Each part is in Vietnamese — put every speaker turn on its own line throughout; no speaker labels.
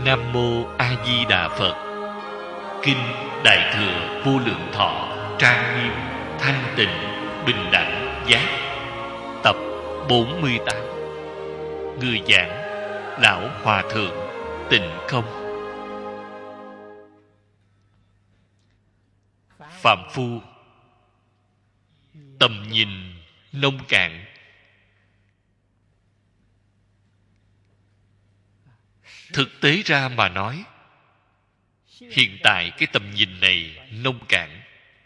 Nam Mô A Di Đà Phật. Kinh Đại Thừa Vô Lượng Thọ trang nghiêm thanh tịnh bình đẳng giác. Tập 48. Người giảng Lão Hòa Thượng Tịnh Không. Phạm phu tầm nhìn nông cạn. Thực tế ra mà nói, hiện tại cái tầm nhìn này nông cạn,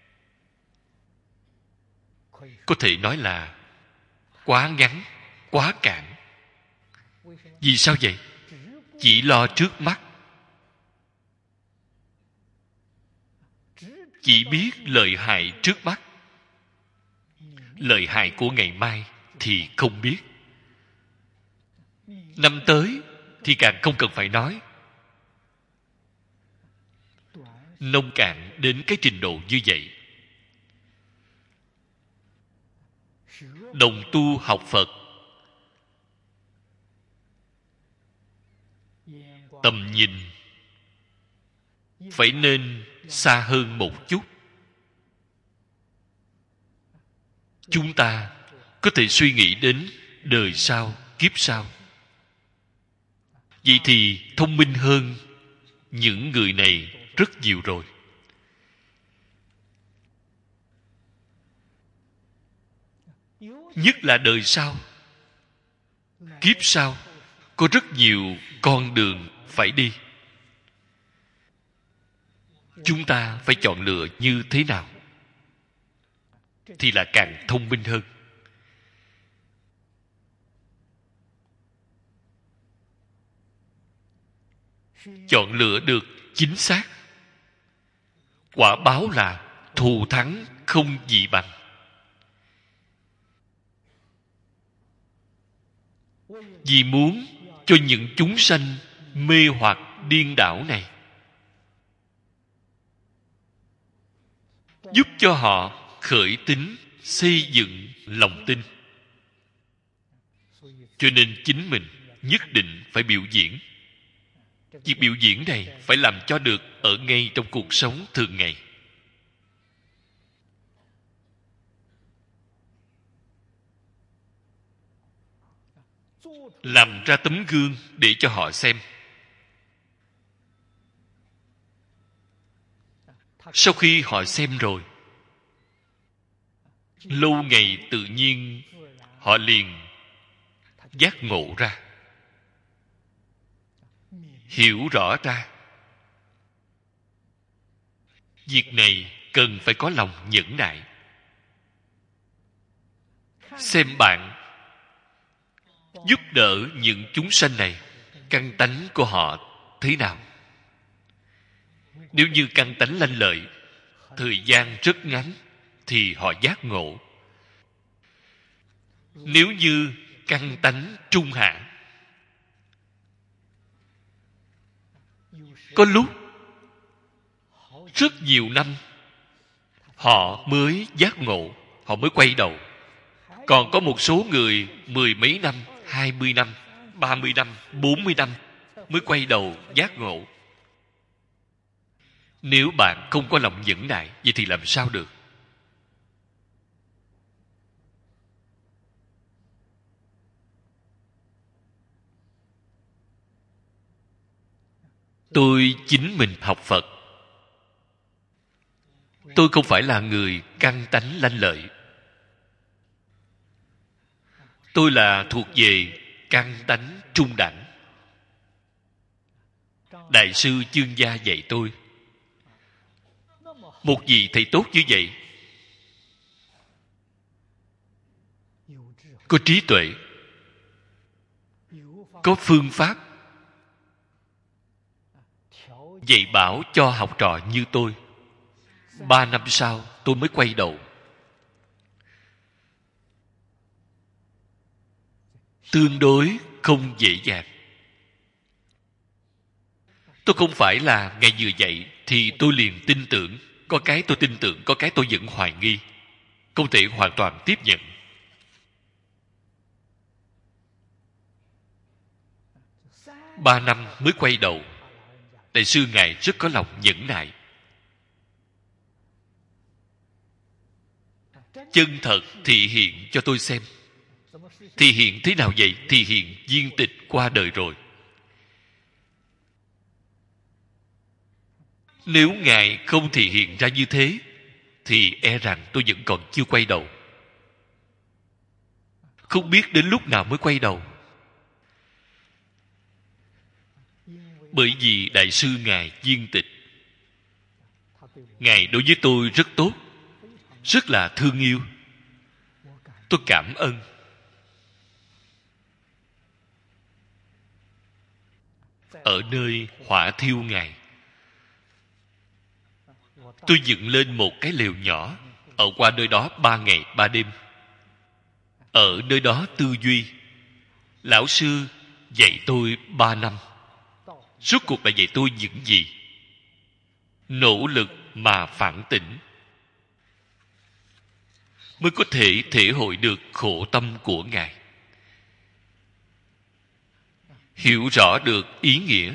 có thể nói là quá ngắn, quá cạn. Vì sao vậy? Chỉ lo trước mắt, chỉ biết lợi hại trước mắt, lợi hại của ngày mai thì không biết. Năm tới thì càng không cần phải nói. Nông cạn đến cái trình độ như vậy. Đồng tu học Phật, tầm nhìn phải nên xa hơn một chút. Chúng ta có thể suy nghĩ đến đời sau, kiếp sau. Vậy thì thông minh hơn những người này rất nhiều rồi. Nhất là đời sau, kiếp sau, có rất nhiều con đường phải đi. Chúng ta phải chọn lựa như thế nào thì là càng thông minh hơn. Chọn lựa được chính xác, quả báo là thù thắng không gì bằng. Vì muốn cho những chúng sanh mê hoặc điên đảo này, giúp cho họ khởi tín, xây dựng lòng tin. Cho nên chính mình nhất định phải biểu diễn. Việc biểu diễn này phải làm cho được ở ngay trong cuộc sống thường ngày. Làm ra tấm gương để cho họ xem. Sau khi họ xem rồi, lâu ngày tự nhiên họ liền giác ngộ ra, hiểu rõ ra. Việc này cần phải có lòng nhẫn nại. Xem bạn giúp đỡ những chúng sanh này, căn tánh của họ thế nào. Nếu như căn tánh lanh lợi, thời gian rất ngắn thì họ giác ngộ. Nếu như căn tánh trung hạ, có lúc rất nhiều năm họ mới giác ngộ, họ mới quay đầu. Còn có một số người 10 mấy năm, 20 năm, 30 năm, 40 năm mới quay đầu giác ngộ. Nếu bạn không có lòng nhẫn nại, vậy thì làm sao được? Tôi chính mình học Phật. Tôi không phải là người căn tánh lanh lợi. Tôi là thuộc về căn tánh trung đẳng. Đại sư Chương Gia dạy tôi, một vị thầy tốt như vậy, có trí tuệ, có phương pháp, dạy bảo cho học trò như tôi. 3 năm sau tôi mới quay đầu. Tương đối không dễ dàng. Tôi không phải là ngày vừa dạy thì tôi liền tin tưởng. Có cái tôi tin tưởng, có cái tôi vẫn hoài nghi, không thể hoàn toàn tiếp nhận. 3 năm mới quay đầu. Đại sư Ngài rất có lòng nhẫn nại. Chân thật thị hiện cho tôi xem. Thị hiện thế nào vậy? Thị hiện viên tịch qua đời rồi. Nếu Ngài không thị hiện ra như thế, thì e rằng tôi vẫn còn chưa quay đầu. Không biết đến lúc nào mới quay đầu. Bởi vì Đại sư Ngài viên tịch, Ngài đối với tôi rất tốt, rất là thương yêu. Tôi cảm ơn. Ở nơi hỏa thiêu Ngài, tôi dựng lên một cái lều nhỏ, ở qua nơi đó 3 ngày 3 đêm. Ở nơi đó tư duy. Lão sư dạy tôi 3 năm. Rốt cuộc là dạy tôi những gì? Nỗ lực mà phản tỉnh, mới có thể thể hội được khổ tâm của Ngài, hiểu rõ được ý nghĩa.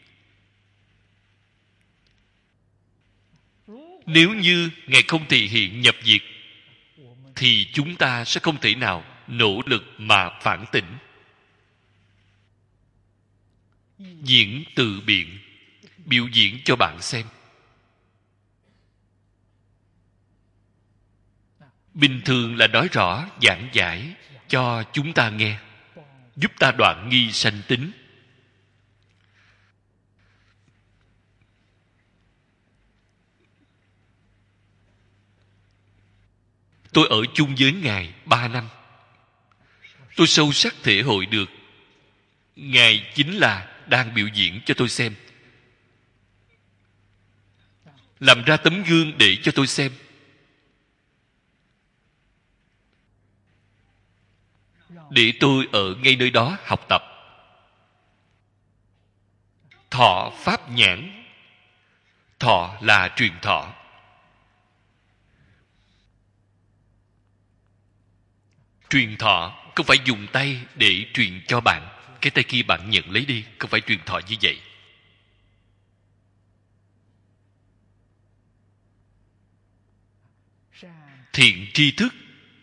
Nếu như Ngài không thị hiện nhập diệt, thì chúng ta sẽ không thể nào nỗ lực mà phản tỉnh. Diễn từ biện, biểu diễn cho bạn xem. Bình thường là nói rõ, giảng giải cho chúng ta nghe, giúp ta đoạn nghi sanh tính. Tôi ở chung với Ngài 3 năm. Tôi sâu sắc thể hội được Ngài chính là đang biểu diễn cho tôi xem, làm ra tấm gương để cho tôi xem, để tôi ở ngay nơi đó học tập. Thọ pháp nhãn. Thọ là truyền thọ. Truyền thọ không phải dùng tay để truyền cho bạn, cái tay kia bạn nhận lấy đi, không phải truyền thọ như vậy. Thiện tri thức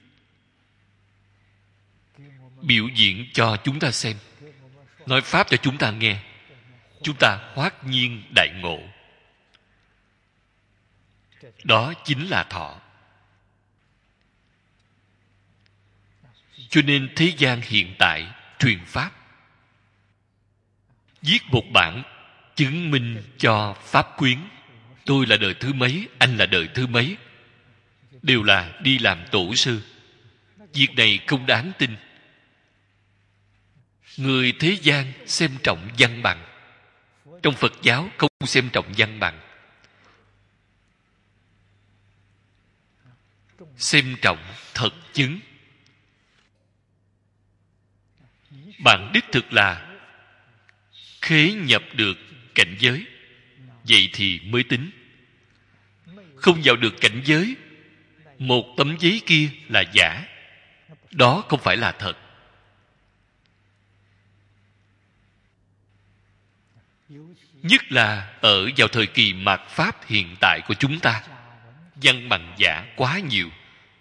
biểu diễn cho chúng ta xem, nói pháp cho chúng ta nghe, chúng ta hoát nhiên đại ngộ. Đó chính là thọ. Cho nên thế gian hiện tại truyền pháp, viết một bản chứng minh cho pháp quyến. Tôi là đời thứ mấy, anh là đời thứ mấy, đều là đi làm tổ sư. Việc này không đáng tin. Người thế gian xem trọng văn bằng, trong Phật giáo không xem trọng văn bằng, xem trọng thật chứng. Bạn đích thực là khế nhập được cảnh giới, vậy thì mới tính. Không vào được cảnh giới, một tấm giấy kia là giả, đó không phải là thật. Nhất là ở vào thời kỳ mạt pháp hiện tại của chúng ta, văn bằng giả quá nhiều.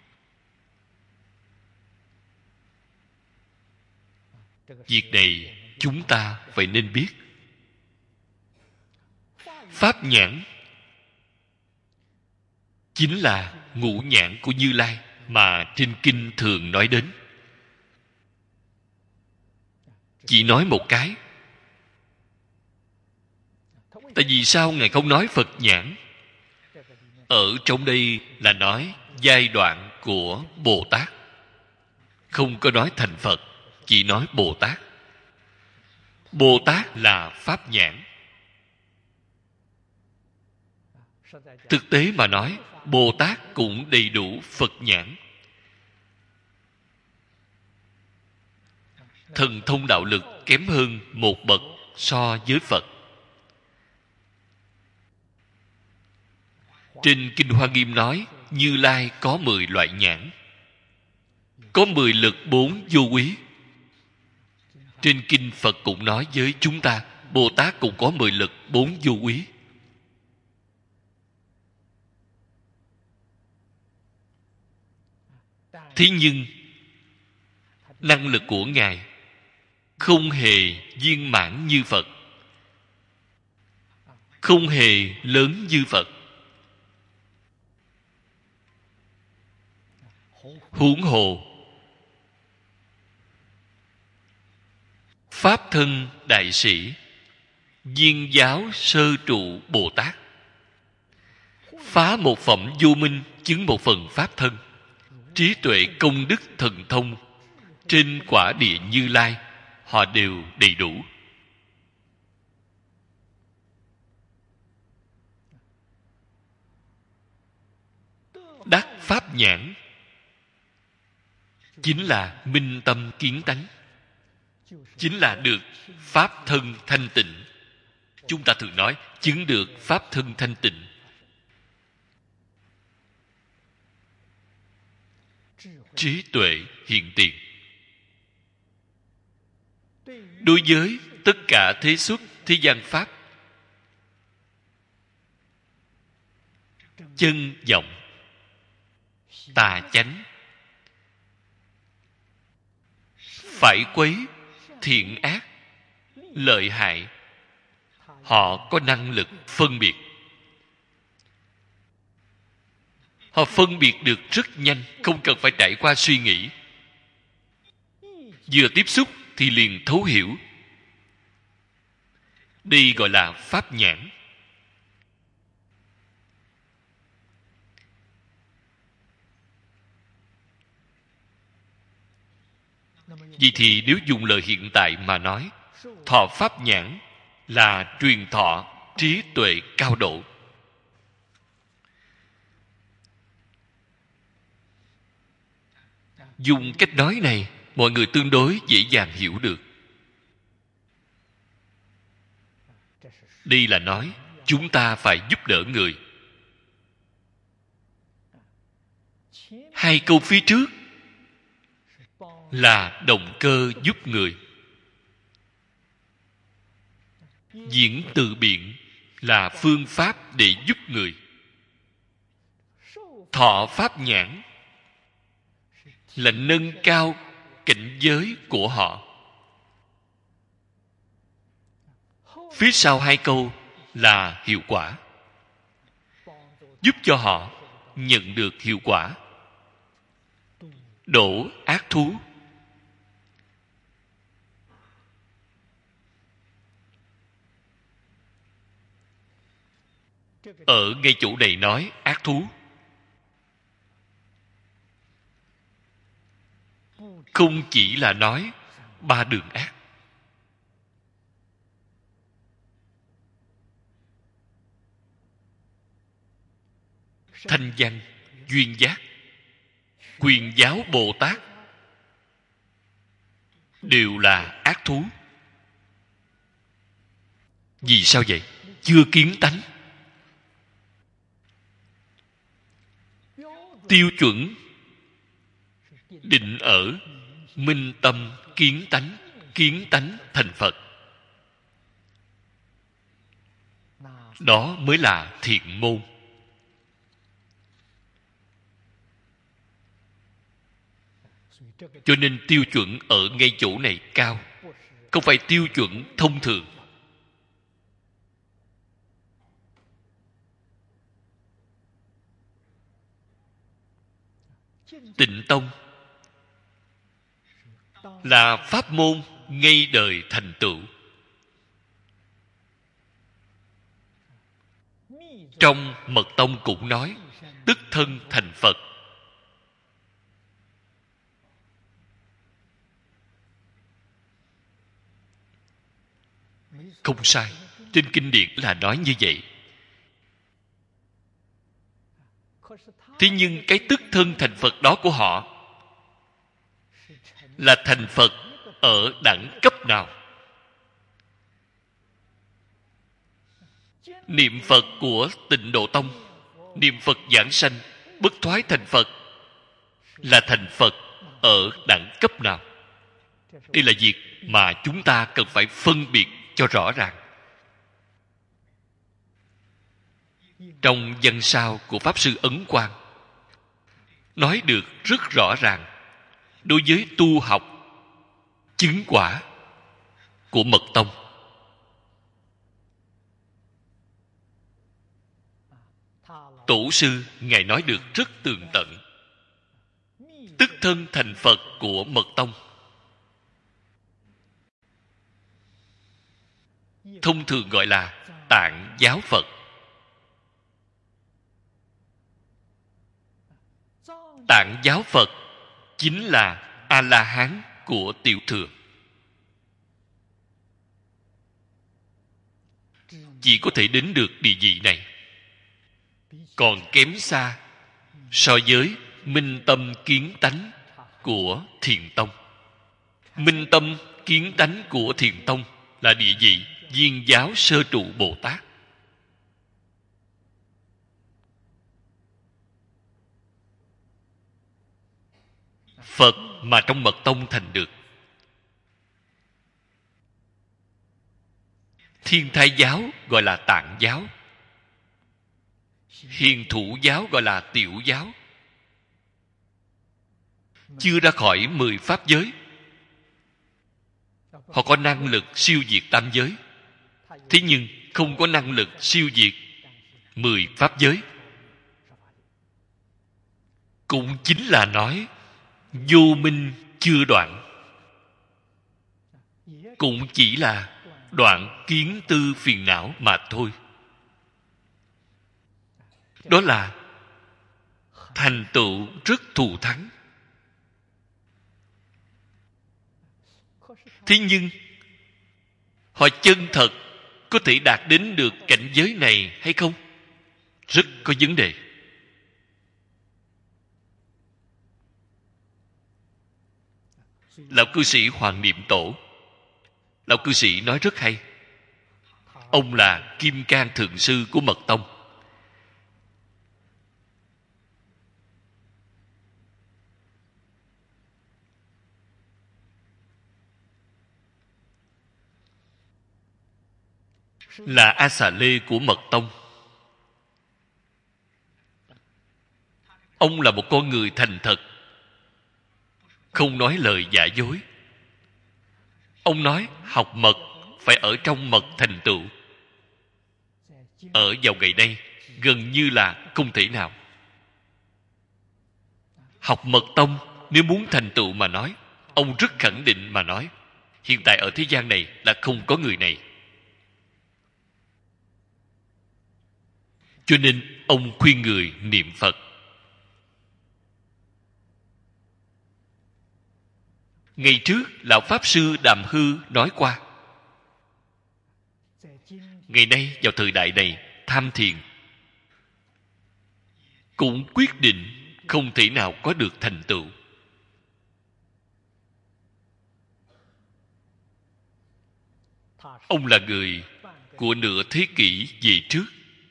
Việc này chúng ta phải nên biết. Pháp nhãn chính là ngũ nhãn của Như Lai mà trên kinh thường nói đến. Chỉ nói một cái. Tại vì sao Ngài không nói Phật nhãn? Ở trong đây là nói giai đoạn của Bồ Tát, không có nói thành Phật, chỉ nói Bồ Tát. Bồ Tát là pháp nhãn. Thực tế mà nói, Bồ Tát cũng đầy đủ Phật nhãn. Thần thông đạo lực kém hơn một bậc so với Phật. Trên Kinh Hoa Nghiêm nói Như Lai có 10 loại nhãn, có 10 lực 4 vô quý. Trên Kinh Phật cũng nói với chúng ta Bồ Tát cũng có 10 lực 4 vô úy. Thế nhưng năng lực của Ngài không hề viên mãn như Phật, không hề lớn như Phật. Huống hồ Pháp thân đại sĩ Viên giáo sơ trụ Bồ Tát, phá một phẩm vô minh, chứng một phần pháp thân, trí tuệ công đức thần thông trên quả địa Như Lai, họ đều đầy đủ. Đắc pháp nhãn chính là minh tâm kiến tánh, chính là được pháp thân thanh tịnh. Chúng ta thường nói chứng được pháp thân thanh tịnh. Trí tuệ hiện tiền. Đối với tất cả thế xuất thế gian pháp, chân vọng, tà chánh, phải quấy, thiện ác, lợi hại, họ có năng lực phân biệt. Họ phân biệt được rất nhanh, không cần phải trải qua suy nghĩ. Vừa tiếp xúc thì liền thấu hiểu. Đây gọi là pháp nhãn. Vì thì nếu dùng lời hiện tại mà nói, thọ pháp nhãn là truyền thọ trí tuệ cao độ. Dùng cách nói này, mọi người tương đối dễ dàng hiểu được. Đây là nói chúng ta phải giúp đỡ người. Hai câu phía trước là động cơ giúp người. Diễn từ biện là phương pháp để giúp người. Thọ pháp nhãn là nâng cao cảnh giới của họ. Phía sau hai câu là hiệu quả, giúp cho họ nhận được hiệu quả. Đổ ác thú. Ở ngay chỗ này nói ác thú, không chỉ là nói ba đường ác. Thanh văn, duyên giác, quyền giáo Bồ Tát đều là ác thú. Vì sao vậy? Chưa kiến tánh. Tiêu chuẩn định ở minh tâm kiến tánh thành Phật. Đó mới là thiện môn. Cho nên tiêu chuẩn ở ngay chỗ này cao, không phải tiêu chuẩn thông thường. Tịnh tông là pháp môn ngay đời thành tựu. Trong Mật tông cũng nói tức thân thành Phật. Không sai, trên kinh điển là nói như vậy. Thế nhưng cái tức thân thành Phật đó của họ là thành Phật ở đẳng cấp nào? Niệm Phật của Tịnh Độ Tông, niệm Phật giảng sanh, bất thoái thành Phật, là thành Phật ở đẳng cấp nào? Đây là việc mà chúng ta cần phải phân biệt cho rõ ràng. Trong văn sao của Pháp Sư Ấn Quang nói được rất rõ ràng, đối với tu học chứng quả của Mật Tông, Tổ sư Ngài nói được rất tường tận. Tức thân thành Phật của Mật Tông, thông thường gọi là Tạng giáo Phật. Tạng giáo Phật chính là A-la-hán của Tiểu Thừa. Chỉ có thể đến được địa vị này, còn kém xa so với minh tâm kiến tánh của Thiền Tông. Minh tâm kiến tánh của Thiền Tông là địa vị Viên giáo sơ trụ Bồ Tát. Phật mà trong Mật Tông thành được. Thiên Thai giáo gọi là Tạng giáo, Hiền Thủ giáo gọi là Tiểu giáo. Chưa ra khỏi 10 pháp giới, họ có năng lực siêu diệt tam giới, thế nhưng không có năng lực siêu diệt 10 pháp giới. Cũng chính là nói vô minh chưa đoạn, cũng chỉ là đoạn kiến tư phiền não mà thôi. Đó là thành tựu rất thù thắng. Thế nhưng họ chân thật có thể đạt đến được cảnh giới này hay không? Rất có vấn đề. Lão cư sĩ Hoàng Niệm Tổ, lão cư sĩ nói rất hay. Ông là Kim Cang Thượng Sư của Mật Tông. Là A Xà Lê của Mật Tông. Ông là một con người thành thật, không nói lời giả dối. Ông nói học mật phải ở trong mật thành tựu. Ở vào ngày nay gần như là không thể nào. Học Mật Tông nếu muốn thành tựu mà nói, ông rất khẳng định mà nói, hiện tại ở thế gian này là không có người này. Cho nên ông khuyên người niệm Phật. Ngày trước lão Pháp Sư Đàm Hư nói qua, ngày nay vào thời đại này tham thiền cũng quyết định không thể nào có được thành tựu. Ông là người của nửa thế kỷ về trước.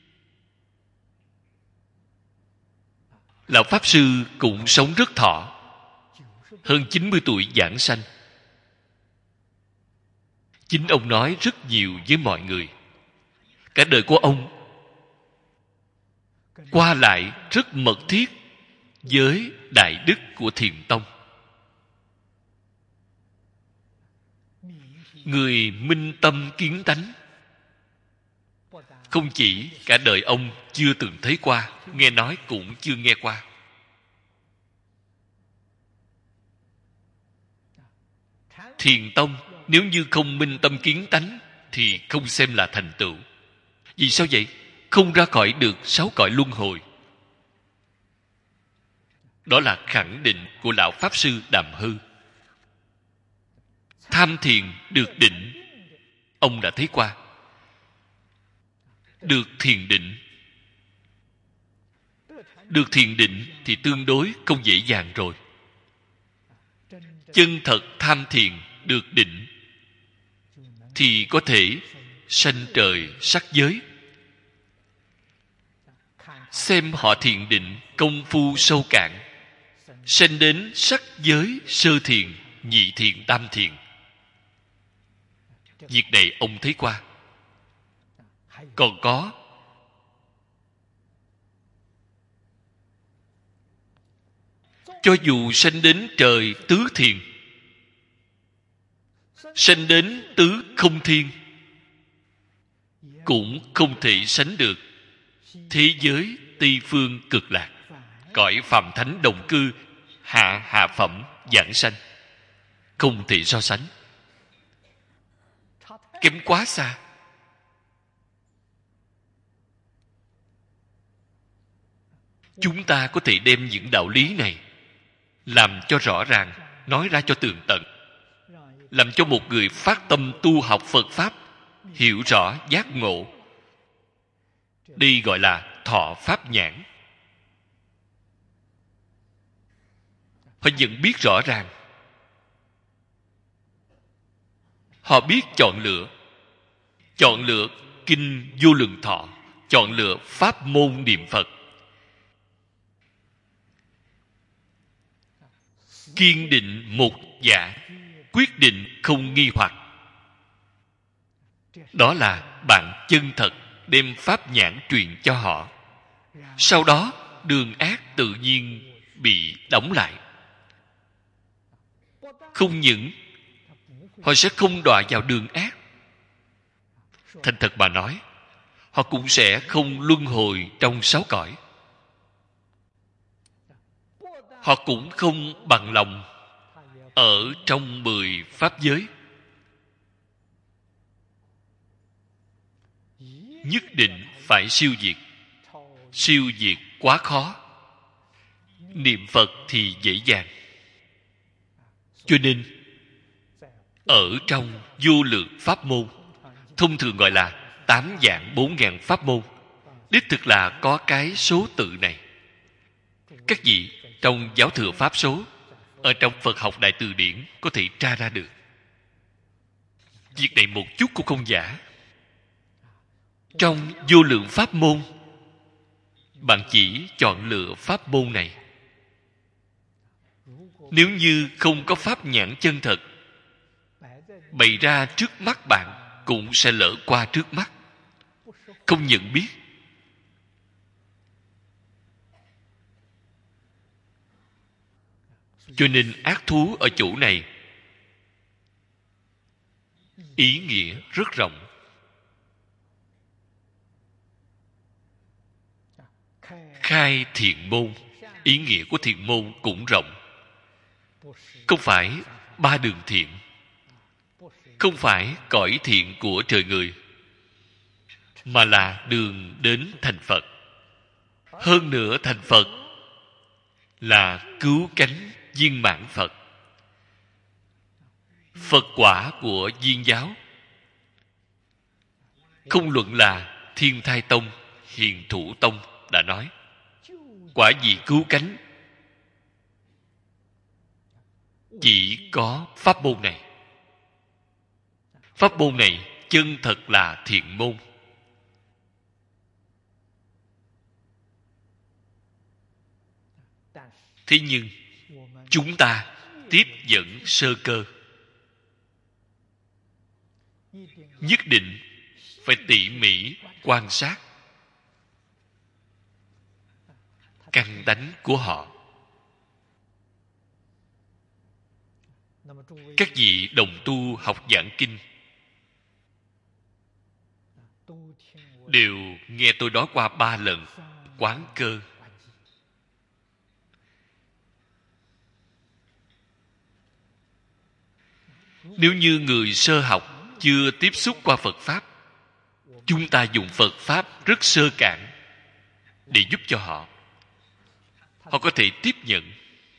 Lão Pháp Sư cũng sống rất thọ, hơn 90 tuổi giảng sanh. Chính ông nói rất nhiều với mọi người. Cả đời của ông qua lại rất mật thiết với đại đức của Thiền Tông. Người minh tâm kiến tánh. Không chỉ cả đời ông chưa từng thấy qua, nghe nói cũng chưa nghe qua. Thiền Tông nếu như không minh tâm kiến tánh thì không xem là thành tựu. Vì sao vậy? Không ra khỏi được 6 cõi luân hồi. Đó là khẳng định của lão Pháp Sư Đàm Hư. Tham thiền được định, ông đã thấy qua. Được thiền định, được thiền định thì tương đối không dễ dàng rồi. Chân thật tham thiền được định thì có thể sanh trời sắc giới. Xem họ thiền định công phu sâu cạn, sanh đến sắc giới sơ thiền, nhị thiền, tam thiền. Việc này ông thấy qua. Còn có Cho dù sanh đến trời tứ thiền, sanh đến tứ không thiên, cũng không thể sánh được thế giới Tây phương cực lạc, cõi phàm thánh đồng cư, hạ phẩm giảng sanh. Không thể so sánh, kém quá xa. Chúng ta có thể đem những đạo lý này làm cho rõ ràng, nói ra cho tường tận, làm cho một người phát tâm tu học Phật Pháp hiểu rõ giác ngộ. Đây gọi là thọ pháp nhãn. Họ nhận biết rõ ràng, họ biết chọn lựa kinh Vô Lượng Thọ, chọn lựa pháp môn niệm Phật, kiên định một dạ, quyết định không nghi hoặc. Đó là bạn chân thật đem pháp nhãn truyền cho họ. Sau đó đường ác tự nhiên bị đóng lại. Không những họ sẽ không đọa vào đường ác, thành thật mà nói, họ cũng sẽ không luân hồi trong 6 cõi. Họ cũng không bằng lòng ở trong 10 pháp giới. Nhất định phải siêu diệt. Siêu diệt quá khó, niệm Phật thì dễ dàng. Cho nên ở trong vô lượng pháp môn, thông thường gọi là 8 vạn 4 ngàn pháp môn, đích thực là có cái số tự này. Các vị trong giáo thừa pháp số, ở trong Phật học Đại Từ Điển có thể tra ra được. Việc này một chút cũng không giả. Trong vô lượng pháp môn, bạn chỉ chọn lựa pháp môn này. Nếu như không có pháp nhãn chân thật bày ra trước mắt bạn, cũng sẽ lỡ qua trước mắt, không nhận biết. Cho nên ác thú ở chỗ này ý nghĩa rất rộng. Khai thiện môn, ý nghĩa của thiện môn cũng rộng. Không phải 3 đường thiện, không phải cõi thiện của trời người, mà là đường đến thành Phật. Hơn nữa thành Phật là cứu cánh viên mãn Phật. Phật quả của Viên giáo, không luận là Thiên Thai Tông, Hiền Thủ Tông đã nói, quả vị cứu cánh chỉ có pháp môn này. Pháp môn này chân thật là thiện môn. Thế nhưng chúng ta tiếp dẫn sơ cơ, nhất định phải tỉ mỉ quan sát căn tánh của họ. Các vị đồng tu học giảng kinh đều nghe tôi nói qua 3 lần quán cơ. Nếu như người sơ học chưa tiếp xúc qua Phật Pháp, chúng ta dùng Phật Pháp rất sơ cạn để giúp cho họ. Họ có thể tiếp nhận.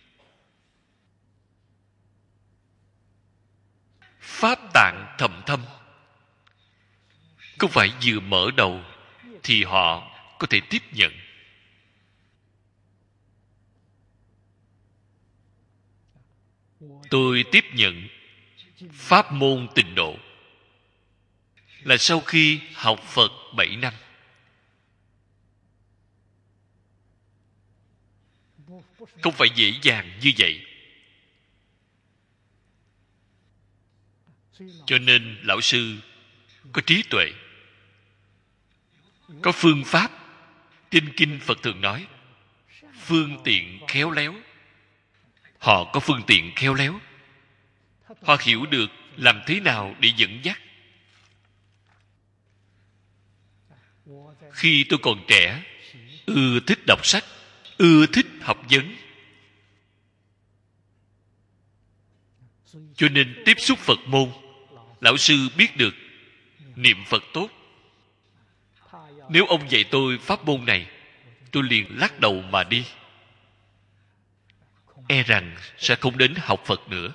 Pháp tạng thầm thâm, không phải vừa mở đầu thì họ có thể tiếp nhận. Tôi tiếp nhận pháp môn Tịnh Độ là sau khi học Phật 7 năm. Không phải dễ dàng như vậy. Cho nên lão sư có trí tuệ, có phương pháp. Trên kinh Phật thường nói phương tiện khéo léo, Họ có phương tiện khéo léo. Họ hiểu được làm thế nào để dẫn dắt. Khi tôi còn trẻ, ưa thích đọc sách, ưa thích học vấn, cho nên tiếp xúc Phật môn, lão sư biết được niệm Phật tốt. Nếu ông dạy tôi pháp môn này, tôi liền lắc đầu mà đi, e rằng sẽ không đến học Phật nữa.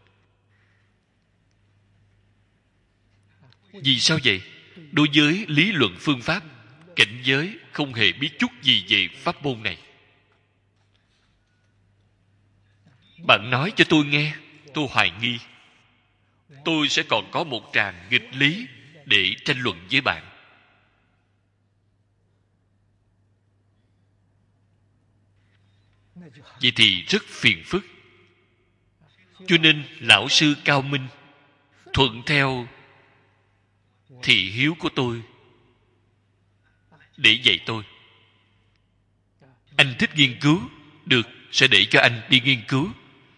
Vì sao vậy? Đối với lý luận phương pháp, cảnh giới không hề biết chút gì về pháp môn này. Bạn nói cho tôi nghe, tôi hoài nghi. Tôi sẽ còn có một tràng nghịch lý để tranh luận với bạn. Vậy thì rất phiền phức. Cho nên lão sư cao minh, thuận theo thị hiếu của tôi để dạy tôi. Anh thích nghiên cứu, được, sẽ để cho anh đi nghiên cứu.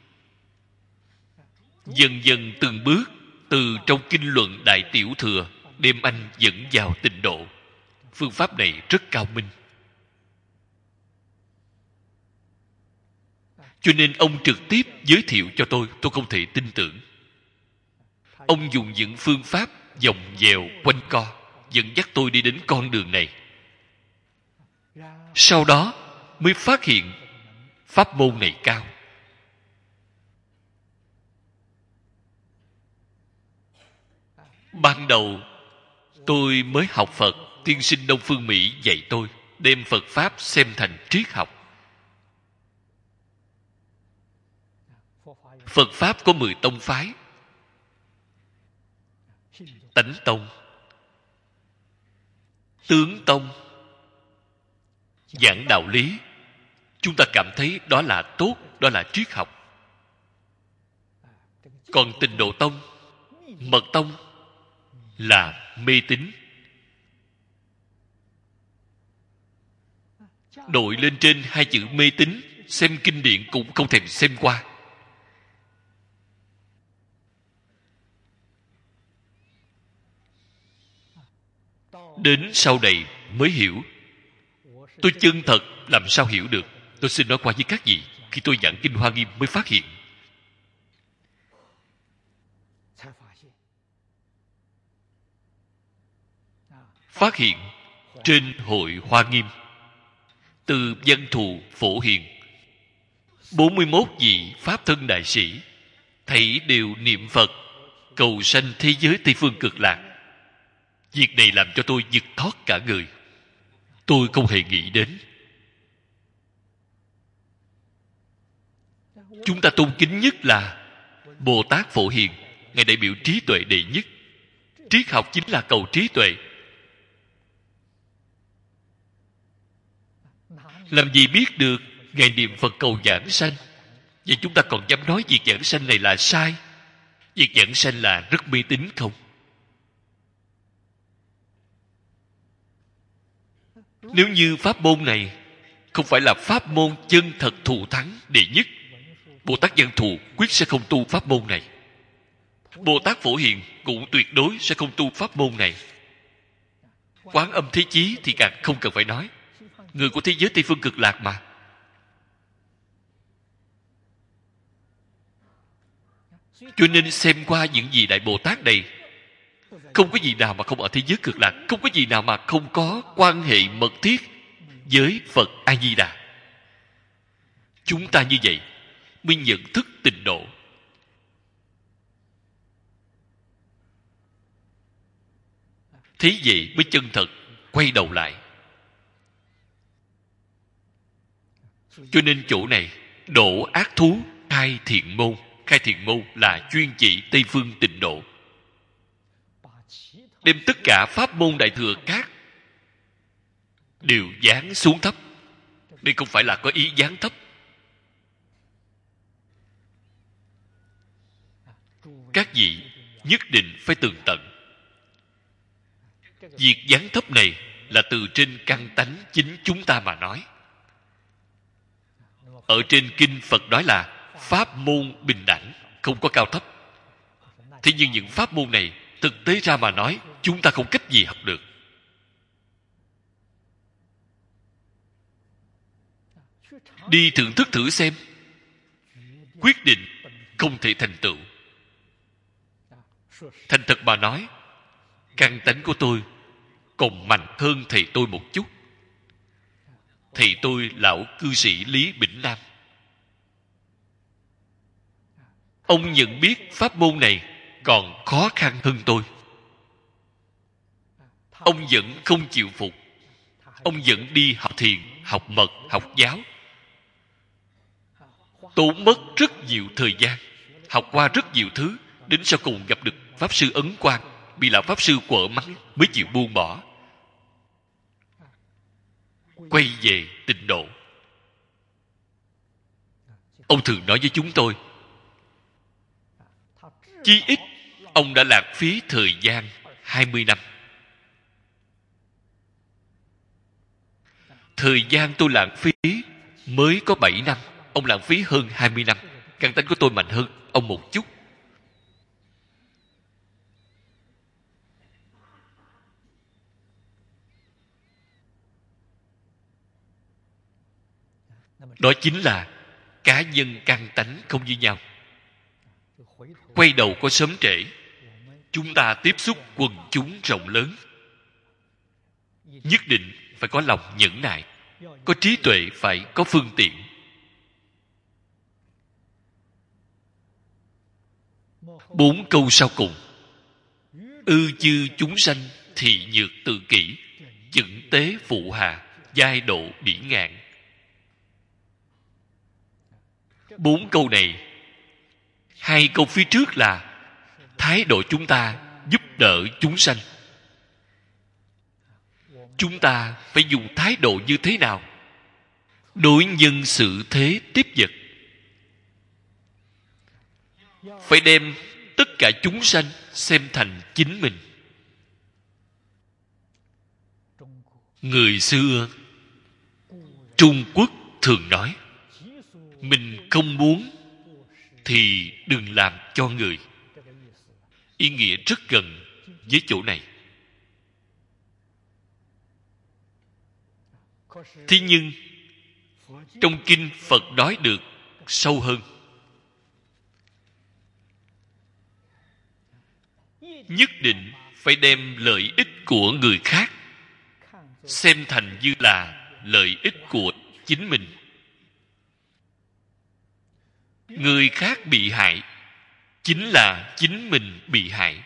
Dần dần từng bước, từ trong kinh luận Đại Tiểu Thừa đem anh dẫn vào tịnh độ. Phương pháp này rất cao minh. Cho nên ông trực tiếp giới thiệu cho tôi không thể tin tưởng. Ông dùng những phương pháp vòng vèo quanh co dẫn dắt tôi đi đến con đường này. Sau đó mới phát hiện pháp môn này cao. Ban đầu tôi mới học Phật, tiên sinh Đông Phương Mỹ dạy tôi đem Phật pháp xem thành triết học. Phật pháp có 10 tông phái: Tánh tông, Tướng tông, giảng đạo lý. Chúng ta cảm thấy đó là tốt, đó là triết học. Còn Tịnh Độ tông, Mật tông là mê tín. Đội lên trên hai chữ mê tín, xem kinh điển cũng không thèm xem qua. Đến sau này mới hiểu. Tôi chân thật làm sao hiểu được? Tôi xin nói qua với các vị, khi tôi giảng kinh Hoa Nghiêm mới phát hiện. Phát hiện trên hội Hoa Nghiêm, từ Văn Thù Phổ Hiền, 41 vị Pháp thân đại sĩ, thảy đều niệm Phật, cầu sanh thế giới Tây Phương Cực Lạc. Việc này làm cho tôi giật thót cả người. Tôi không hề nghĩ đến. Chúng ta tôn kính nhất là Bồ Tát Phổ Hiền, Ngài đại biểu trí tuệ đệ nhất. Triết học chính là cầu trí tuệ. Làm gì biết được Ngài niệm Phật cầu giảng sanh? Vậy chúng ta còn dám nói việc giảng sanh này là sai? Việc giảng sanh là rất mê tín không? Nếu như pháp môn này không phải là pháp môn chân thật thù thắng đệ nhất, Bồ Tát Văn Thù quyết sẽ không tu pháp môn này. Bồ Tát Phổ Hiền cũng tuyệt đối sẽ không tu pháp môn này. Quán Âm Thế Chí thì càng không cần phải nói, người của thế giới Tây Phương Cực Lạc mà. Cho nên xem qua những gì Đại Bồ Tát này, không có gì nào mà không ở thế giới Cực Lạc, không có gì nào mà không có quan hệ mật thiết với Phật A Di Đà. Chúng ta như vậy mới nhận thức tịnh độ. Thế vậy mới chân thật quay đầu lại. Cho nên chỗ này độ ác thú, khai thiện môn. Khai thiện môn là chuyên chỉ Tây Phương tịnh độ, đem tất cả pháp môn đại thừa khác đều giáng xuống thấp. Đây không phải là có ý giáng thấp. Các vị nhất định phải tường tận. Việc giáng thấp này là từ trên căn tánh chính chúng ta mà nói. Ở trên kinh Phật nói là pháp môn bình đẳng, không có cao thấp. Thế nhưng những pháp môn này thực tế ra mà nói, chúng ta không cách gì học được. Đi thưởng thức thử xem, quyết định không thể thành tựu. Thành thật mà nói, căn tánh của tôi còn mạnh hơn thầy tôi một chút. Thầy tôi lão cư sĩ Lý Bỉnh Nam. Ông nhận biết pháp môn này còn khó khăn hơn tôi. Ông vẫn không chịu phục. Ông vẫn đi học thiền, học mật, học giáo. Tốn mất rất nhiều thời gian, học qua rất nhiều thứ, đến sau cùng gặp được Pháp Sư Ấn Quang, bị lão Pháp Sư quở mắng mới chịu buông bỏ, quay về tịnh độ. Ông thường nói với chúng tôi, chí ít ông đã lãng phí thời gian 20 năm. Thời gian tôi lãng phí mới có 7 năm, ông lãng phí hơn 20 năm. Căn tánh của tôi mạnh hơn ông một chút. Đó chính là cá nhân căn tánh không như nhau. Quay đầu có sớm trễ, chúng ta tiếp xúc quần chúng rộng lớn, nhất định phải có lòng nhẫn nại, có trí tuệ, phải có phương tiện. Bốn câu sau cùng: ư chư chúng sanh thị nhược tự kỷ, chững tế phụ hà, giai độ bỉ ngạn. Bốn câu này, hai câu phía trước là thái độ chúng ta giúp đỡ chúng sanh. Chúng ta phải dùng thái độ như thế nào đối nhân xử thế tiếp vật? Phải đem tất cả chúng sanh xem thành chính mình. Người xưa Trung Quốc thường nói, mình không muốn thì đừng làm cho người. Ý nghĩa rất gần với chỗ này. Thế nhưng trong kinh Phật nói được sâu hơn. Nhất định phải đem lợi ích của người khác xem thành như là lợi ích của chính mình. Người khác bị hại chính là chính mình bị hại.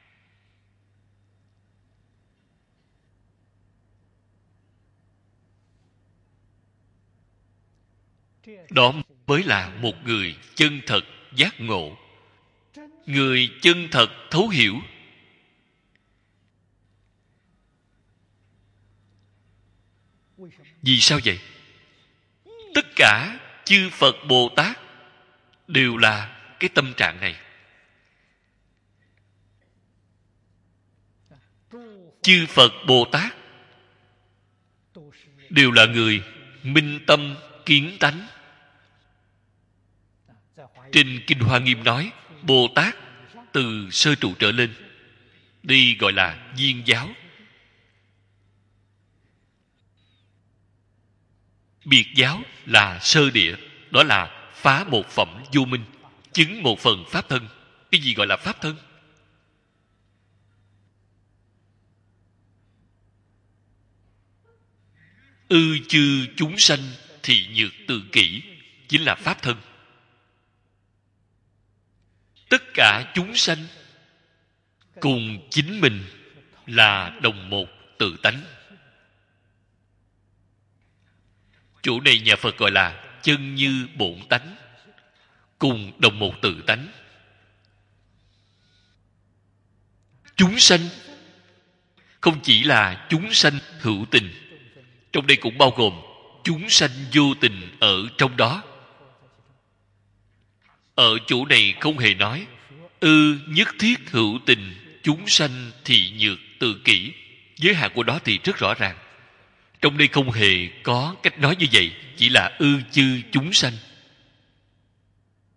Đó mới là một người chân thật giác ngộ, người chân thật thấu hiểu. Vì sao vậy? Tất cả chư Phật Bồ Tát đều là cái tâm trạng này. Chư Phật Bồ Tát đều là người minh tâm kiến tánh. Trên Kinh Hoa Nghiêm nói, Bồ Tát từ sơ trụ trở lên, đi gọi là viên giáo. Biệt giáo là sơ địa, đó là phá một phẩm vô minh, chứng một phần pháp thân. Cái gì gọi là pháp thân? Ư chư chúng sanh thị nhược tự kỷ, chính là pháp thân. Tất cả chúng sanh cùng chính mình là đồng một tự tánh. Chỗ này nhà Phật gọi là chân như bổn tánh, cùng đồng một tự tánh. Chúng sanh không chỉ là chúng sanh hữu tình, trong đây cũng bao gồm chúng sanh vô tình ở trong đó. Ở chỗ này không hề nói ư nhất thiết hữu tình chúng sanh thị nhược tự kỷ. Giới hạn của đó thì rất rõ ràng. Trong đây không hề có cách nói như vậy, chỉ là ư chư chúng sanh.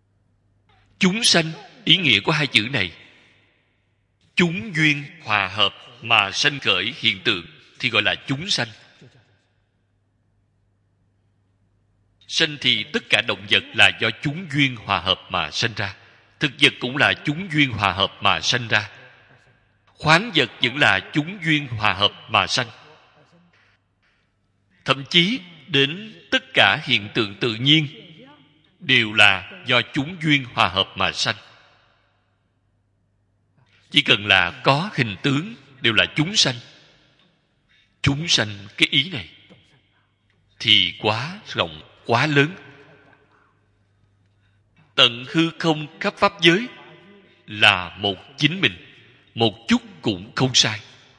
Chúng sanh, ý nghĩa của hai chữ này, chúng duyên hòa hợp mà sanh khởi hiện tượng thì gọi là chúng sanh. Sanh thì tất cả động vật là do chúng duyên hòa hợp mà sanh ra. Thực vật cũng là chúng duyên hòa hợp mà sanh ra. Khoáng vật vẫn là chúng duyên hòa hợp mà sanh. Thậm chí đến tất cả hiện tượng tự nhiên đều là do chúng duyên hòa hợp mà sanh. Chỉ cần là có hình tướng đều là chúng sanh. Chúng sanh cái ý này thì quá rộng, quá lớn. Tận hư không khắp pháp giới là một chính mình, một chút cũng không sai.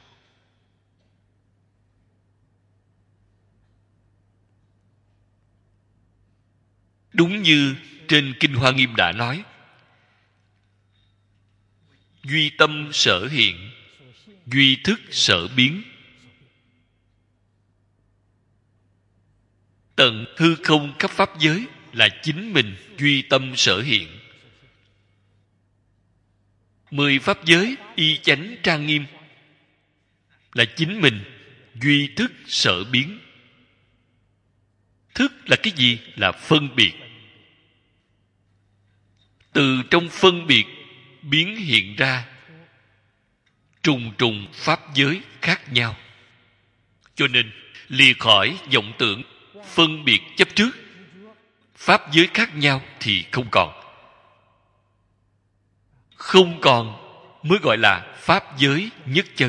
Đúng như trên Kinh Hoa Nghiêm đã nói, duy tâm sở hiện, duy thức sở biến. Tận hư không khắp pháp giới là chính mình duy tâm sở hiện. 10 pháp giới y chánh trang nghiêm là chính mình duy thức sở biến. Thức là cái gì? Là phân biệt. Từ trong phân biệt biến hiện ra trùng trùng pháp giới khác nhau. Cho nên lìa khỏi vọng tưởng phân biệt chấp trước, pháp giới khác nhau thì không còn. Không còn mới gọi là pháp giới nhất chân.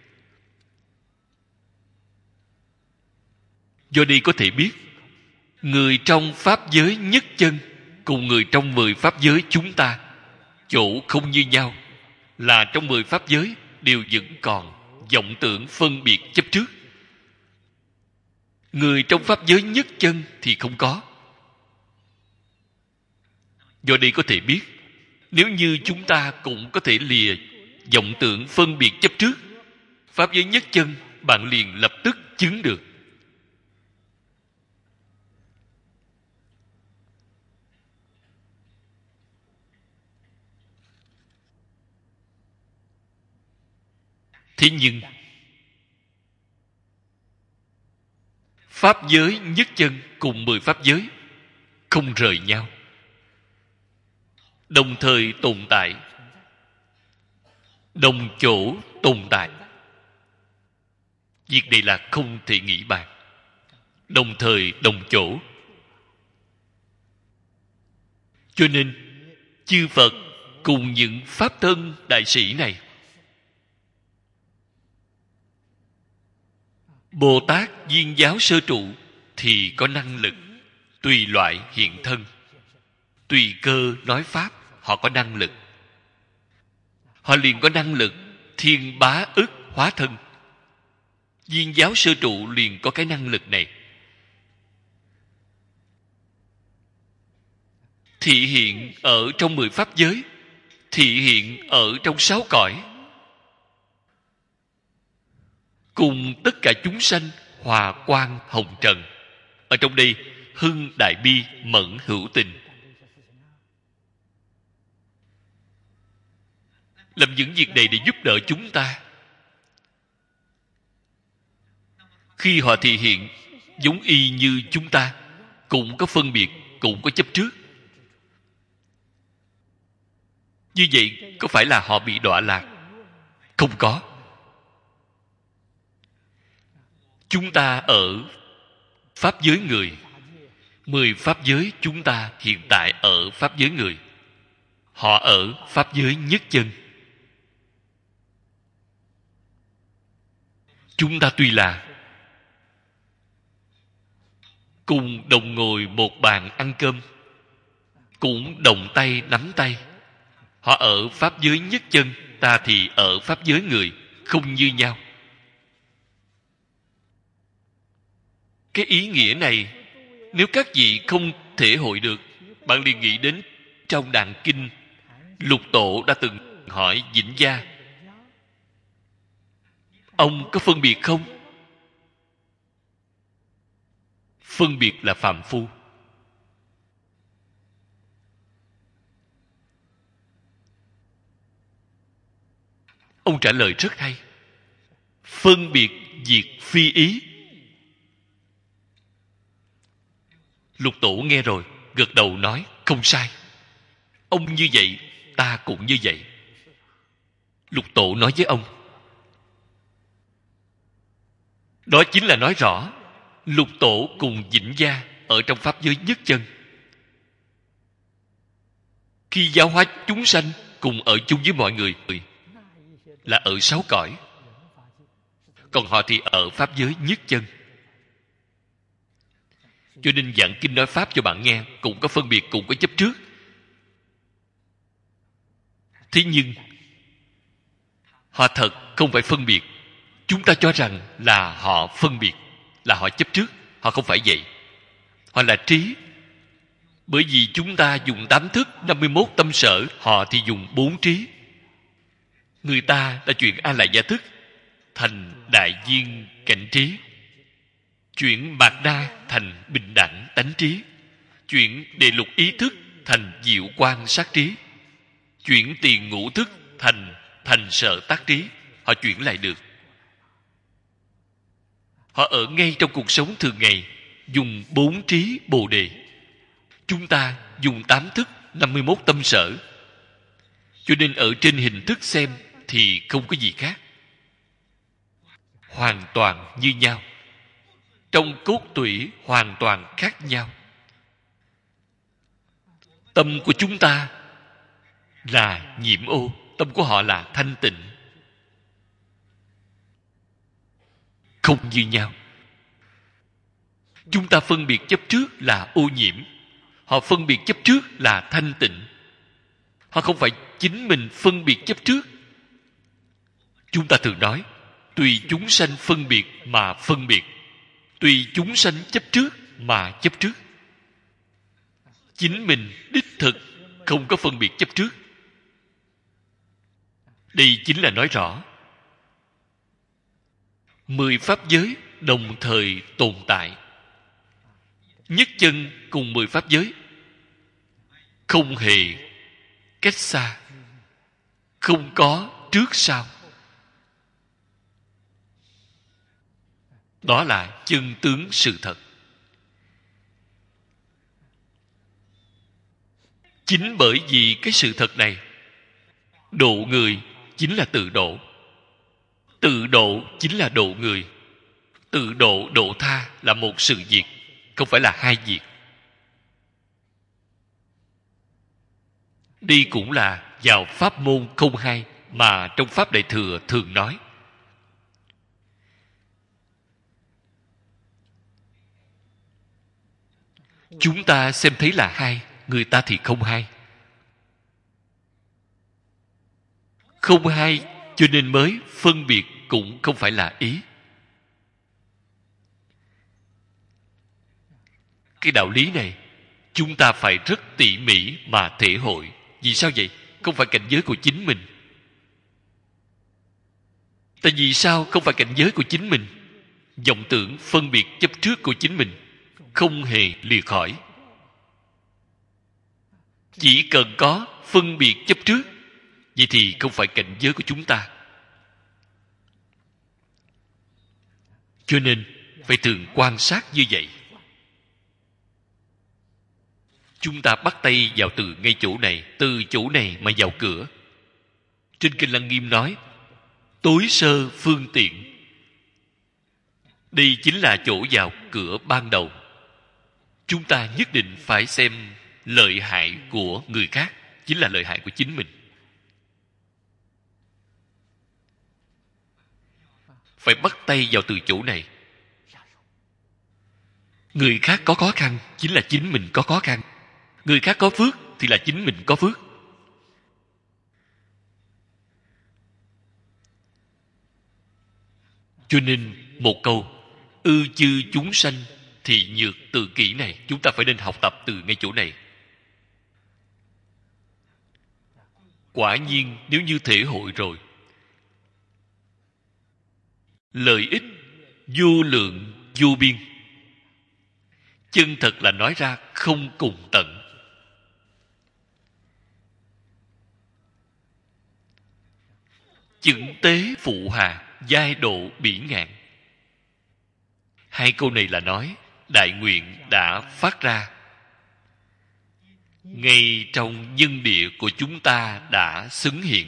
Do đây có thể biết, người trong pháp giới nhất chân cùng người trong 10 pháp giới chúng ta chỗ không như nhau, là trong 10 pháp giới đều vẫn còn vọng tưởng phân biệt chấp trước. Người trong pháp giới nhất chân thì không có. Do đây có thể biết, nếu như chúng ta cũng có thể lìa vọng tưởng phân biệt chấp trước, pháp giới nhất chân bạn liền lập tức chứng được. Thế nhưng pháp giới nhất chân cùng 10 pháp giới không rời nhau, đồng thời tồn tại, đồng chỗ tồn tại. Việc này là không thể nghĩ bàn. Đồng thời đồng chỗ. Cho nên chư Phật cùng những pháp thân đại sĩ này, Bồ Tát Viên Giáo Sơ Trụ thì có năng lực tùy loại hiện thân, tùy cơ nói pháp. Họ có năng lực, họ liền có năng lực thiên bá ức hóa thân. Viên Giáo Sơ Trụ liền có cái năng lực này, thị hiện ở trong 10 pháp giới, thị hiện ở trong 6 cõi, cùng tất cả chúng sanh hòa quang hồng trần. Ở trong đây hưng đại bi, mẫn hữu tình, làm những việc này để giúp đỡ chúng ta. Khi họ thị hiện giống y như chúng ta, cũng có phân biệt, cũng có chấp trước. Như vậy có phải là họ bị đọa lạc? Không có. Chúng ta ở pháp giới người, 10 pháp giới chúng ta hiện tại ở pháp giới người, họ ở pháp giới nhất chân. Chúng ta tuy là cùng đồng ngồi một bàn ăn cơm, cũng đồng tay nắm tay, họ ở pháp giới nhất chân, ta thì ở pháp giới người, không như nhau. Cái ý nghĩa này, nếu các vị không thể hội được, bạn liền nghĩ đến trong Đàn Kinh, Lục Tổ đã từng hỏi Vĩnh Gia, ông có phân biệt không? Phân biệt là phàm phu. Ông trả lời rất hay. Phân biệt diệt phi ý. Lục Tổ nghe rồi, gật đầu nói, không sai. Ông như vậy, ta cũng như vậy. Lục Tổ nói với ông, đó chính là nói rõ Lục Tổ cùng Vĩnh Gia ở trong pháp giới nhất chân. Khi giáo hóa chúng sanh cùng ở chung với mọi người là ở 6 cõi, còn họ thì ở pháp giới nhất chân. Cho nên giảng kinh nói pháp cho bạn nghe cũng có phân biệt, cũng có chấp trước. Thế nhưng họ thật không phải phân biệt. Chúng ta cho rằng là họ phân biệt, là họ chấp trước. Họ không phải vậy. Họ là trí. Bởi vì chúng ta dùng 8 thức, 51 tâm sở, họ thì dùng 4 trí. Người ta đã chuyển A Lại Gia thức thành đại viên cảnh trí, chuyển Mạt Đa thành bình đẳng tánh trí, chuyển Đề Lục ý thức thành diệu quan sát trí, chuyển Tiền Ngũ thức thành sở tác trí. Họ chuyển lại được. Họ ở ngay trong cuộc sống thường ngày dùng 4 trí Bồ Đề. Chúng ta dùng 8 thức, 51 tâm sở. Cho nên ở trên hình thức xem thì không có gì khác, hoàn toàn như nhau. Trong cốt tủy hoàn toàn khác nhau. Tâm của chúng ta là nhiễm ô, tâm của họ là thanh tịnh, không như nhau. Chúng ta phân biệt chấp trước là ô nhiễm, họ phân biệt chấp trước là thanh tịnh. Họ không phải chính mình phân biệt chấp trước. Chúng ta thường nói tùy chúng sanh phân biệt mà phân biệt, tùy chúng sanh chấp trước mà chấp trước. Chính mình đích thực không có phân biệt chấp trước. Đây chính là nói rõ 10 pháp giới đồng thời tồn tại. Nhất chân cùng 10 pháp giới không hề cách xa, không có trước sau. Đó là chân tướng sự thật. Chính bởi vì cái sự thật này, độ người chính là tự độ. Tự độ chính là độ người. Tự độ độ tha là một sự việc, không phải là hai việc. Đây cũng là vào pháp môn không hai mà trong Pháp Đại Thừa thường nói. Chúng ta xem thấy là hai, người ta thì không hai. Không hai cho nên mới phân biệt cũng không phải là ý. Cái đạo lý này chúng ta phải rất tỉ mỉ mà thể hội. Vì sao vậy? Không phải cảnh giới của chính mình. Tại vì sao không phải cảnh giới của chính mình? Vọng tưởng phân biệt chấp trước của chính mình không hề lìa khỏi. Chỉ cần có phân biệt chấp trước, vậy thì không phải cảnh giới của chúng ta. Cho nên phải thường quan sát như vậy. Chúng ta bắt tay vào từ ngay chỗ này, từ chỗ này mà vào cửa. Trên Kinh Lăng Nghiêm nói tối sơ phương tiện. Đây chính là chỗ vào cửa ban đầu. Chúng ta nhất định phải xem lợi hại của người khác chính là lợi hại của chính mình. Phải bắt tay vào từ chỗ này. Người khác có khó khăn chính là chính mình có khó khăn. Người khác có phước thì là chính mình có phước. Cho nên một câu ư chư chúng sanh thì nhược tự kỷ này chúng ta phải nên học tập từ ngay chỗ này. Quả nhiên nếu như thể hội rồi, lợi ích vô lượng vô biên. Chân thật là nói ra không cùng tận. chững tế phụ hà, giai độ bỉ ngạn. Hai câu này là nói đại nguyện đã phát ra ngay trong nhân địa của chúng ta đã xứng hiện.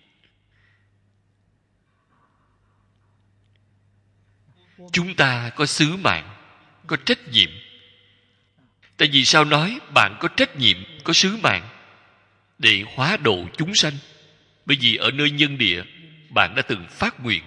Chúng ta có sứ mạng, có trách nhiệm. Tại vì sao nói bạn có trách nhiệm, có sứ mạng để hóa độ chúng sanh? Bởi vì ở nơi nhân địa bạn đã từng phát nguyện.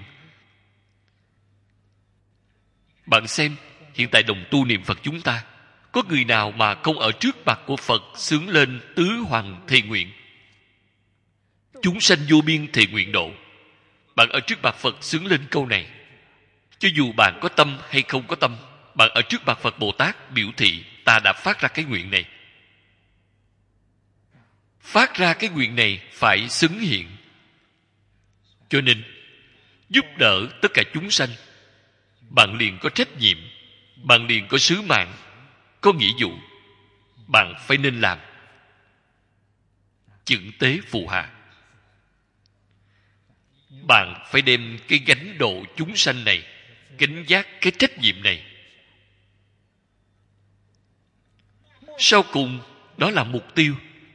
Bạn xem hiện tại đồng tu niệm Phật chúng ta, có người nào mà không ở trước mặt của Phật xướng lên tứ hoằng thề nguyện? Chúng sanh vô biên thề nguyện độ. Bạn ở trước mặt Phật xướng lên câu này. Cho dù bạn có tâm hay không có tâm, bạn ở trước mặt Phật Bồ Tát biểu thị ta đã phát ra cái nguyện này. Phát ra cái nguyện này phải xứng hiện. Cho nên giúp đỡ tất cả chúng sanh, bạn liền có trách nhiệm, bạn liền có sứ mạng, có nghĩa vụ. Bạn phải nên làm. Chững tế phù hạ. Bạn phải đem cái gánh độ chúng sanh này, gánh vác cái trách nhiệm này. Sau cùng đó là mục tiêu.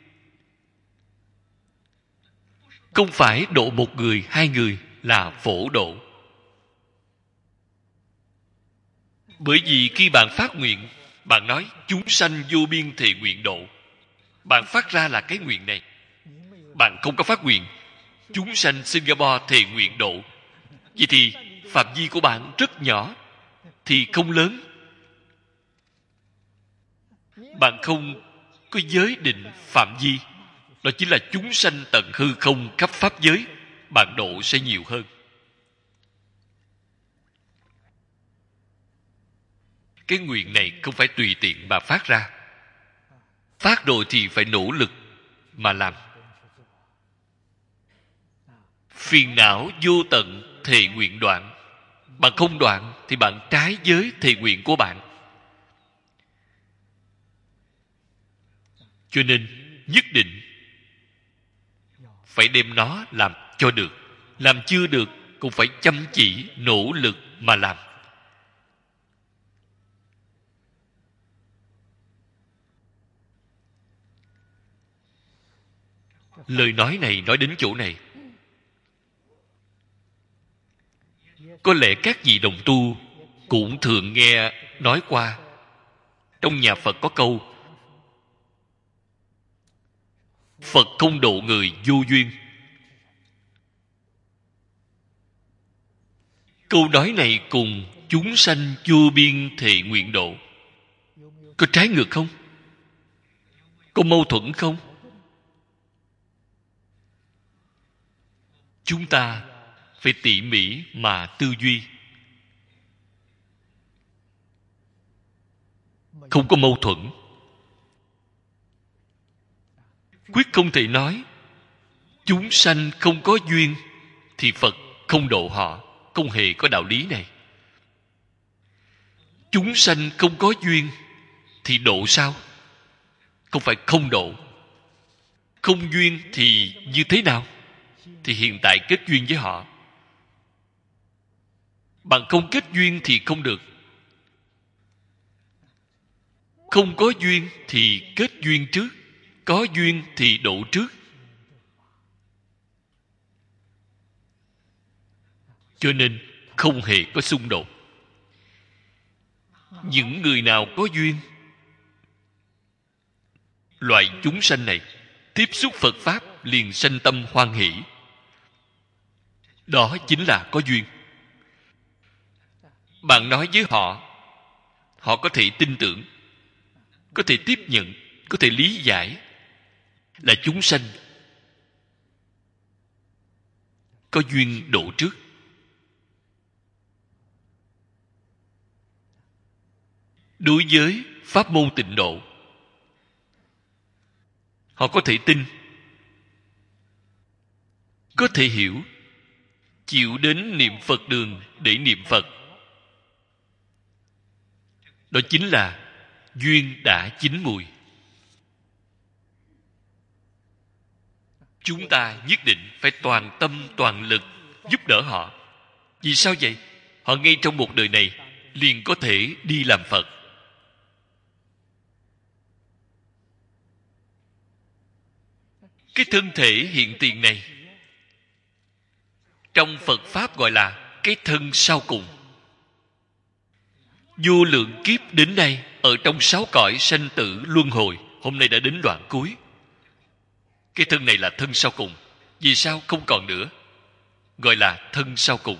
Không phải độ một người, hai người, là phổ độ. Bởi vì khi bạn phát nguyện, bạn nói chúng sanh vô biên thệ nguyện độ. Bạn phát ra là cái nguyện này. Bạn không có phát nguyện chúng sanh Singapore thệ nguyện độ. Vậy thì phạm vi của bạn rất nhỏ, thì không lớn. Bạn không có giới định phạm vi, đó chính là chúng sanh tận hư không khắp pháp giới, bạn độ sẽ nhiều hơn. Cái nguyện này không phải tùy tiện mà phát ra. Phát độ thì phải nỗ lực mà làm. Phiền não vô tận thệ nguyện đoạn. Bạn không đoạn thì bạn trái với thệ nguyện của bạn. Cho nên nhất định phải đem nó làm cho được. Làm chưa được cũng phải chăm chỉ nỗ lực mà làm. Lời nói này nói đến chỗ này, có lẽ các vị đồng tu cũng thường nghe nói qua. Trong nhà Phật có câu Phật không độ người vô duyên. Câu nói này cùng chúng sanh vô biên thệ nguyện độ có trái ngược không? Có mâu thuẫn không? Chúng ta phải tỉ mỉ mà tư duy. Không có mâu thuẫn. Quyết không thể nói chúng sanh không có duyên thì Phật không độ họ. Không hề có đạo lý này. Chúng sanh không có duyên thì độ sao? Không phải không độ. Không duyên thì như thế nào? Thì hiện tại kết duyên với họ. Bạn không kết duyên thì không được. Không có duyên thì kết duyên trước. Có duyên thì độ trước. Cho nên không hề có xung đột. Những người nào có duyên, loại chúng sanh này tiếp xúc Phật Pháp liền sanh tâm hoan hỷ. Đó chính là có duyên. Bạn nói với họ, họ có thể tin tưởng, có thể tiếp nhận, có thể lý giải, là chúng sanh có duyên độ trước. Đối với pháp môn tịnh độ, họ có thể tin, có thể hiểu, chịu đến niệm Phật đường để niệm Phật. Đó chính là duyên đã chín mùi. Chúng ta nhất định phải toàn tâm toàn lực giúp đỡ họ. Vì sao vậy? Họ ngay trong một đời này liền có thể đi làm Phật. Cái thân thể hiện tiền này trong Phật Pháp gọi là cái thân sau cùng. Vô lượng kiếp đến nay ở trong 6 cõi sanh tử luân hồi, hôm nay đã đến đoạn cuối. Cái thân này là thân sau cùng. Vì sao không còn nữa? Gọi là thân sau cùng.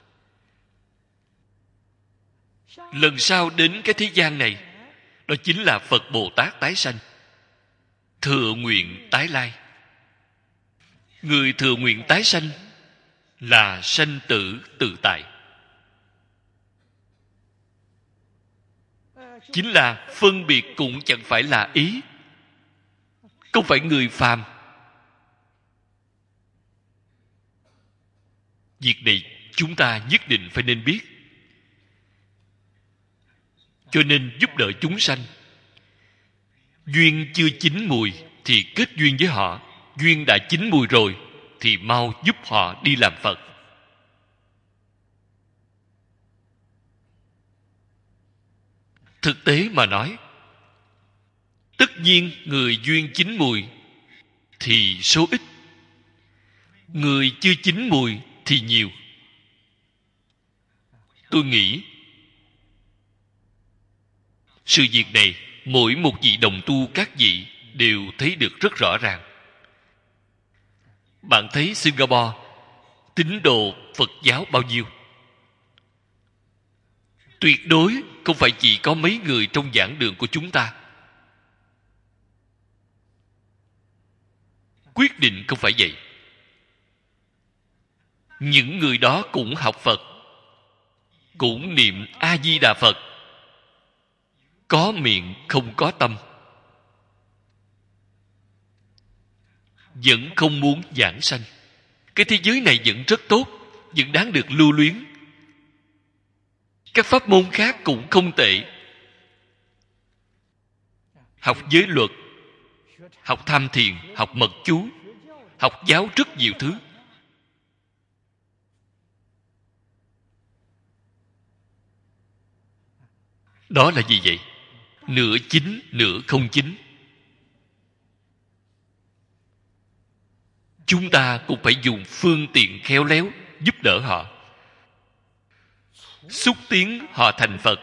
Lần sau đến cái thế gian này, đó chính là Phật Bồ Tát tái sanh, thừa nguyện tái lai. Người thừa nguyện tái sanh là sanh tử tự tại, chính là phân biệt cũng chẳng phải là ý, không phải người phàm. Việc này chúng ta nhất định phải nên biết. Cho nên giúp đỡ chúng sanh. Duyên chưa chín mùi thì kết duyên với họ. Duyên đã chín mùi rồi thì mau giúp họ đi làm Phật. Thực tế mà nói, tất nhiên người duyên chín mùi thì số ít, người chưa chín mùi thì nhiều. Tôi nghĩ sự việc này mỗi một vị đồng tu các vị đều thấy được rất rõ ràng. Bạn thấy Singapore tín đồ Phật giáo bao nhiêu? Tuyệt đối không phải chỉ có mấy người trong giảng đường của chúng ta. Quyết định không phải vậy. Những người đó cũng học Phật, cũng niệm A-di-đà Phật, có miệng không có tâm, vẫn không muốn giảng sanh. Cái thế giới này vẫn rất tốt, vẫn đáng được lưu luyến. Các pháp môn khác cũng không tệ. Học giới luật, học tham thiền, học mật chú, học giáo rất nhiều thứ. Đó là gì vậy? Nửa chính, nửa không chính. Chúng ta cũng phải dùng phương tiện khéo léo giúp đỡ họ, xúc tiến họ thành Phật.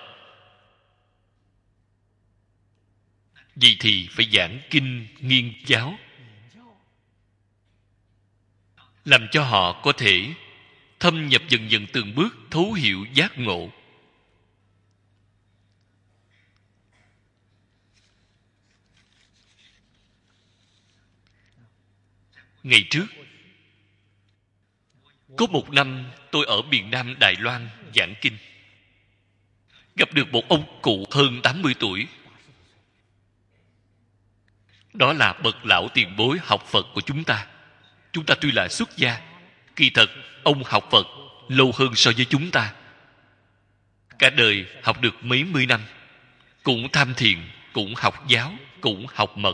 Vậy thì phải giảng kinh nghiên giáo, làm cho họ có thể thâm nhập dần dần từng bước, thấu hiểu giác ngộ. Ngày trước, có một năm tôi ở miền Nam Đài Loan giảng kinh, gặp được một ông cụ hơn 80 tuổi. Đó là bậc lão tiền bối học Phật của chúng ta. Chúng ta tuy là xuất gia, kỳ thật ông học Phật lâu hơn so với chúng ta. Cả đời học được mấy mươi năm, cũng tham thiền, cũng học giáo, cũng học mật.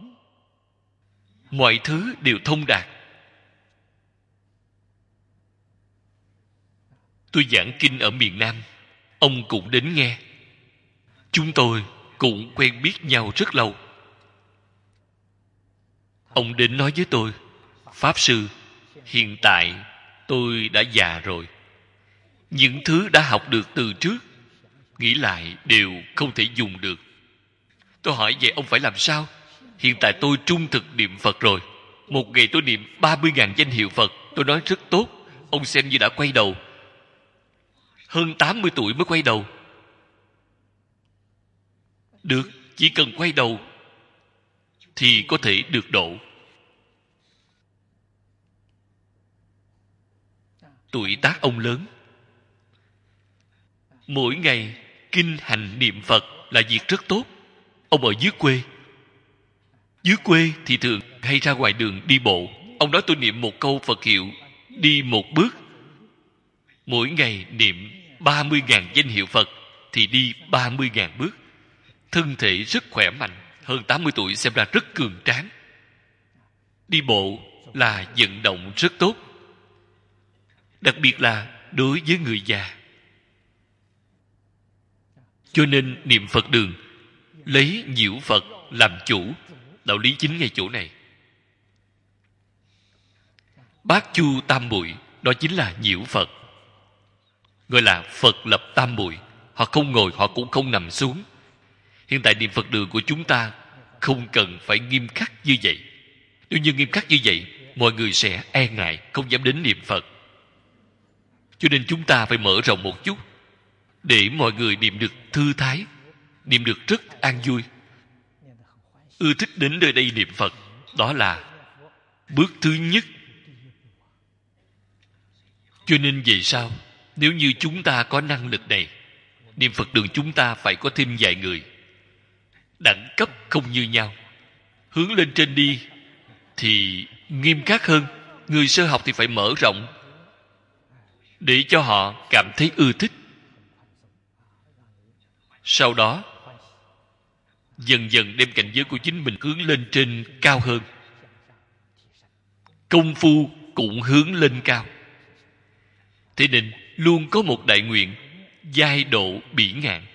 Mọi thứ đều thông đạt. Tôi giảng kinh ở miền Nam, ông cũng đến nghe. Chúng tôi cũng quen biết nhau rất lâu. Ông đến nói với tôi: Pháp Sư, hiện tại tôi đã già rồi. Những thứ đã học được từ trước, nghĩ lại đều không thể dùng được. Tôi hỏi vậy ông phải làm sao? Hiện tại tôi trung thực niệm Phật rồi. Một ngày tôi niệm 30.000 danh hiệu Phật. Tôi nói rất tốt. Ông xem như đã quay đầu. Hơn 80 tuổi mới quay đầu. Được, chỉ cần quay đầu thì có thể được độ. Tuổi tác ông lớn, mỗi ngày kinh hành niệm Phật là việc rất tốt. Ông ở dưới quê. Dưới quê thì thường hay ra ngoài đường đi bộ. Ông nói tôi niệm một câu Phật hiệu, đi một bước. Mỗi ngày niệm 30.000 danh hiệu Phật thì đi 30.000 bước. Thân thể rất khỏe mạnh. Hơn 80 tuổi xem ra rất cường tráng. Đi bộ là vận động rất tốt. đặc biệt là đối với người già. Cho nên niệm Phật đường lấy nhiễu Phật làm chủ. Đạo lý chính ngay chỗ này. Bát chu tam muội đó chính là nhiễu Phật, gọi là Phật lập tam muội. Họ không ngồi, họ cũng không nằm xuống. Hiện tại niệm Phật đường của chúng ta không cần phải nghiêm khắc như vậy. Nếu như nghiêm khắc như vậy, mọi người sẽ e ngại, không dám đến niệm Phật. Cho nên chúng ta phải mở rộng một chút, để mọi người niệm được thư thái, niệm được rất an vui, ưa thích đến nơi đây niệm Phật. Đó là bước thứ nhất. Cho nên về sau, nếu như chúng ta có năng lực này, niệm Phật đường chúng ta phải có thêm vài người. Đẳng cấp không như nhau, hướng lên trên đi thì nghiêm khắc hơn. Người sơ học thì phải mở rộng, để cho họ cảm thấy ưa thích. Sau đó dần dần đem cảnh giới của chính mình hướng lên trên cao hơn. Công phu cũng hướng lên cao. Thế nên luôn có một đại nguyện, giai độ bỉ ngạn.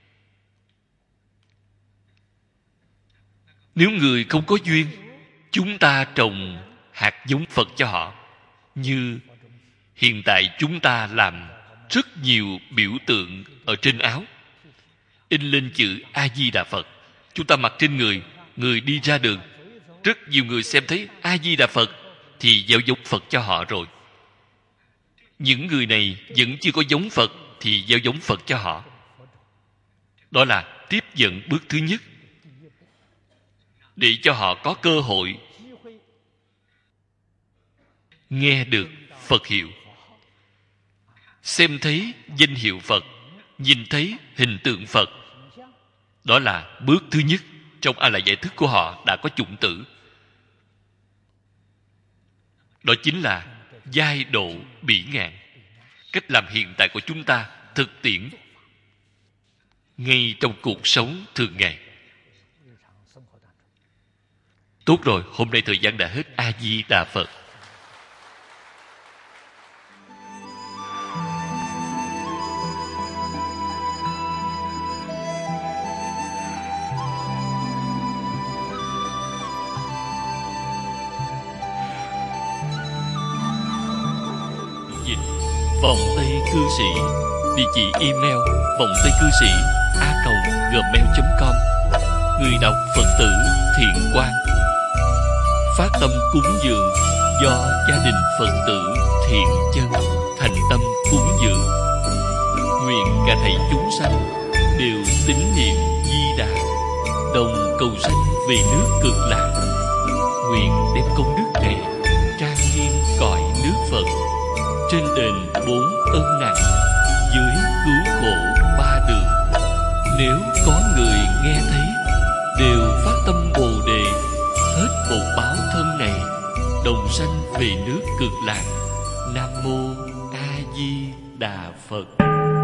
Nếu người không có duyên, chúng ta trồng hạt giống Phật cho họ. Như hiện tại chúng ta làm rất nhiều biểu tượng ở trên áo, in lên chữ A Di Đà Phật. Chúng ta mặc trên người, người đi ra đường, rất nhiều người xem thấy A Di Đà Phật thì gieo giống Phật cho họ rồi. Những người này vẫn chưa có giống Phật thì gieo giống Phật cho họ. Đó là tiếp dẫn bước thứ nhất, để cho họ có cơ hội nghe được Phật hiệu, xem thấy danh hiệu Phật, nhìn thấy hình tượng Phật. Đó là bước thứ nhất. Trong A Lại Giải Thức của họ đã có chủng tử. Đó chính là giai độ bỉ ngạn. Cách làm hiện tại của chúng ta thực tiễn ngay trong cuộc sống thường ngày. Tốt rồi, hôm nay thời gian đã hết. A Di Đà Phật. Vòng Tây Cư Sĩ. Địa chỉ email vongtaicư sĩ@gmail.com. Người đọc Phật tử Thiện Quang. Phát tâm cúng dường do gia đình Phật tử Thiện Chân thành tâm cúng dường. Nguyện cả thảy chúng sanh đều tín niệm Di Đà, đồng cầu sanh về nước Cực Lạc. Nguyện đem công đức này trang nghiêm cõi nước Phật, trên đền 4 ân nặng, dưới cứu khổ 3 đường. Nếu có người nghe thấy, đều phát tâm Bồ Đề, hết một báo thân này, đồng sanh về nước Cực Lạc. Nam mô A Di Đà Phật.